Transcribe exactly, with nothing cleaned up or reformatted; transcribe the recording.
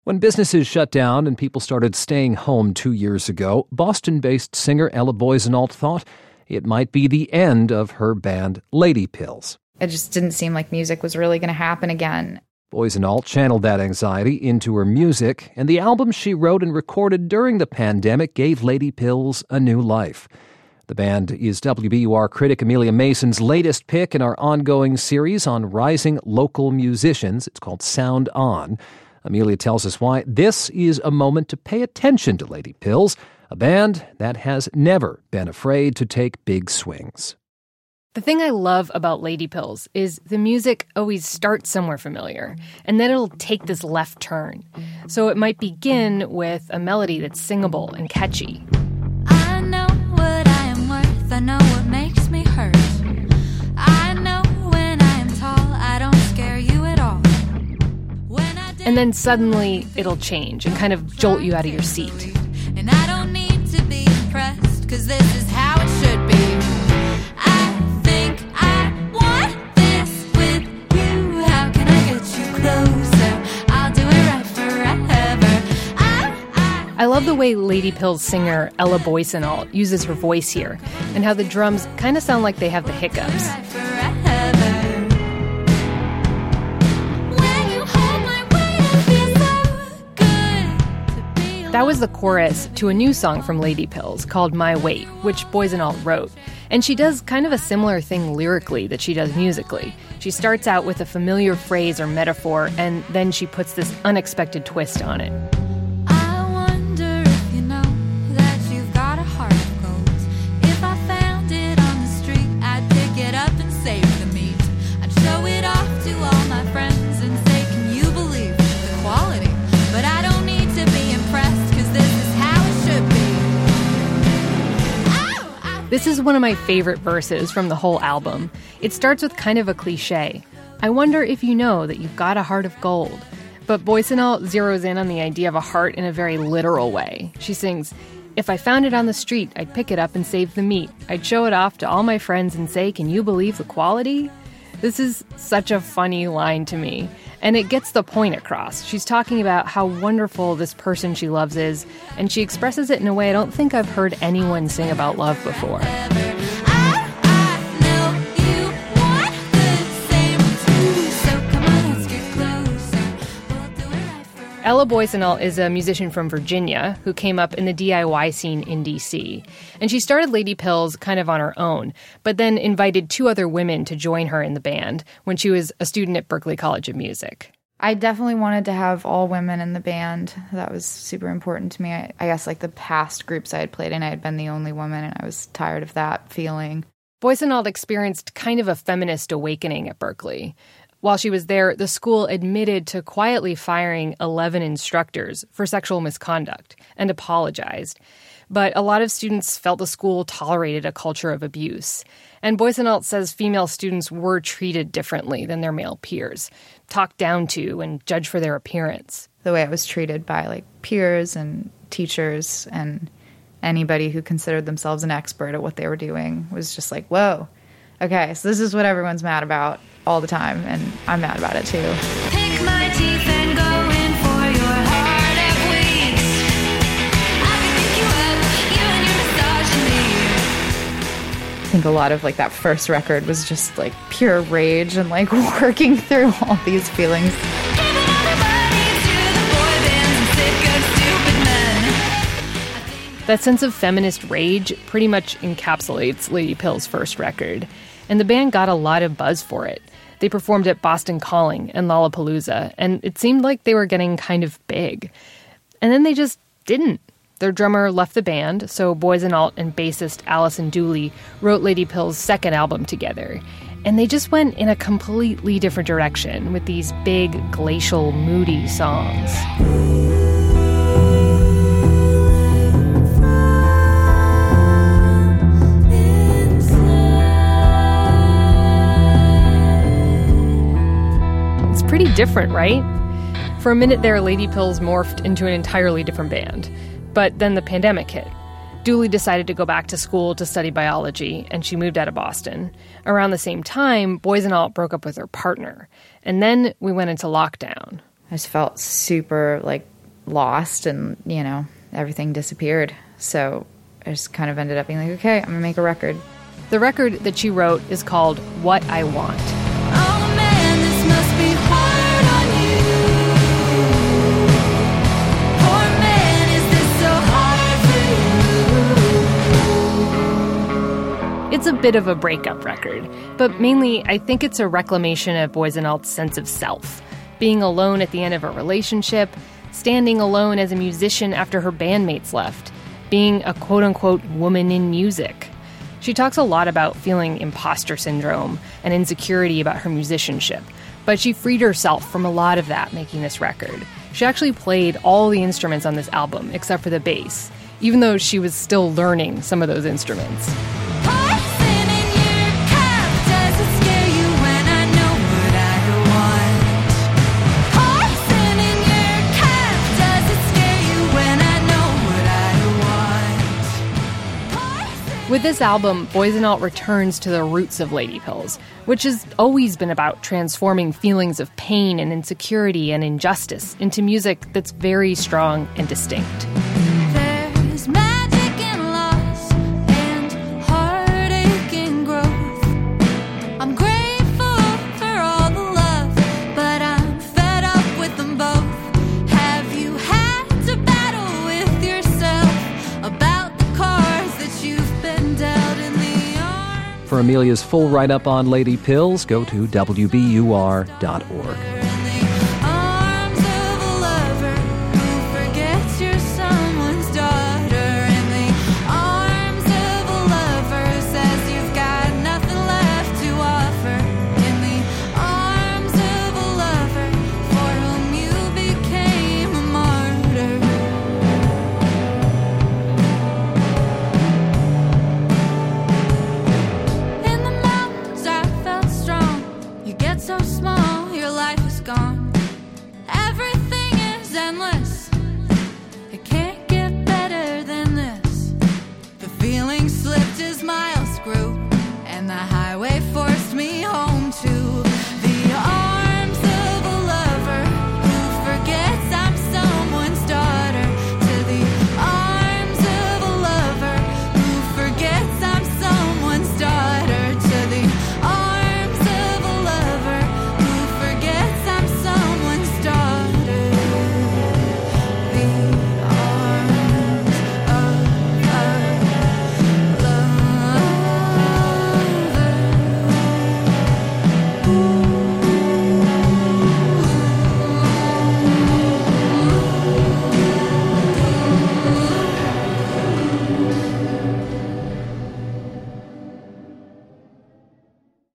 When businesses shut down and people started staying home two years ago, Boston-based singer Ella Boisenault thought it might be the end of her band Lady Pills. It just didn't seem like music was really going to happen again. Boisenault channeled that anxiety into her music, and the album she wrote and recorded during the pandemic gave Lady Pills a new life. The band is W B U R critic Amelia Mason's latest pick in our ongoing series on rising local musicians. It's called Sound On. Amelia tells us why this is a moment to pay attention to Lady Pills, a band that has never been afraid to take big swings. The thing I love about Lady Pills is the music always starts somewhere familiar, and then it'll take this left turn. So it might begin with a melody that's singable and catchy. I know what I am worth, I know what makes me hurt. I know when I am tall, I don't scare you at all. And then suddenly it'll change and kind of jolt you out of your seat. And I don't need to be impressed, cause this is how it should be. I think I want this with you. How can I get you closer? I'll do it right forever. I, I, I love the way Lady Pills singer Ella Boisenault uses her voice here, and how the drums kind of sound like they have the hiccups. right forever. That was the chorus to a new song from Lady Pills called My Weight, which Boisenault wrote. And she does kind of a similar thing lyrically that she does musically. She starts out with a familiar phrase or metaphor, and then she puts this unexpected twist on it. I wonder if you know that you've got a heart of gold. If I found it on the street, I'd pick it up and save the meat. I'd show it off to all my friends and say, can you believe the quality? But I don't need to be impressed. This is one of my favorite verses from the whole album. It starts with kind of a cliche. I wonder if you know that you've got a heart of gold. But Boisenault zeroes in on the idea of a heart in a very literal way. She sings, if I found it on the street, I'd pick it up and save the meat. I'd show it off to all my friends and say, can you believe the quality? This is such a funny line to me. And it gets the point across. She's talking about how wonderful this person she loves is, and she expresses it in a way I don't think I've heard anyone sing about love before. Ella Boisenault is a musician from Virginia who came up in the D I Y scene in D C. And she started Lady Pills kind of on her own, but then invited two other women to join her in the band when she was a student at Berklee College of Music. I definitely wanted to have all women in the band. That was super important to me. I, I guess like the past groups I had played in, I had been the only woman, and I was tired of that feeling. Boisenault experienced kind of a feminist awakening at Berklee. While she was there, the school admitted to quietly firing eleven instructors for sexual misconduct and apologized. But a lot of students felt the school tolerated a culture of abuse. And Boisenault says female students were treated differently than their male peers, talked down to and judged for their appearance. The way I was treated by like peers and teachers and anybody who considered themselves an expert at what they were doing was just like, whoa, okay, so this is what everyone's mad about all the time, and I'm mad about it too. Pick my teeth and go in for your heart of weeks. I can pick you up, you and your misogyny. I think a lot of like that first record was just like pure rage and like working through all these feelings. Giving all the money to the boy bands and sick of stupid men. That sense of feminist rage pretty much encapsulates Lady Pills' first record. And the band got a lot of buzz for it. They performed at Boston Calling and Lollapalooza, and it seemed like they were getting kind of big. And then they just didn't. Their drummer left the band, so Boisenault and bassist Allison Dooley wrote Lady Pills' second album together. And they just went in a completely different direction with these big, glacial, moody songs. Pretty different, right? For a minute there, Lady Pills morphed into an entirely different band. But then the pandemic hit. Dooley decided to go back to school to study biology, and she moved out of Boston. Around the same time, Boisenault broke up with her partner. And then we went into lockdown. I just felt super, like, lost and, you know, everything disappeared. So I just kind of ended up being like, okay, I'm going to make a record. The record that she wrote is called What I Want. Oh man, this must be hard on you. Poor man, is this so hard for you? It's a bit of a breakup record, but mainly I think it's a reclamation of Boysenald's sense of self. Being alone at the end of a relationship, standing alone as a musician after her bandmates left, being a quote-unquote woman in music. She talks a lot about feeling imposter syndrome and insecurity about her musicianship, but she freed herself from a lot of that making this record. She actually played all the instruments on this album except for the bass, even though she was still learning some of those instruments. Poison in your cup, does it scare you when I know what I want? Poison in your cup, does it scare you when I know what I want? Poison. With this album, Boysenald returns to the roots of Lady Pills, which has always been about transforming feelings of pain and insecurity and injustice into music that's very strong and distinct. There's magic in loss and heartache in growth. I'm grateful for all the love, but I'm fed up with them both. Have you had to battle with yourself about the cards that you've been dealt in the arms? For Amelia's full write-up on Lady Pills, go to W B U R dot org.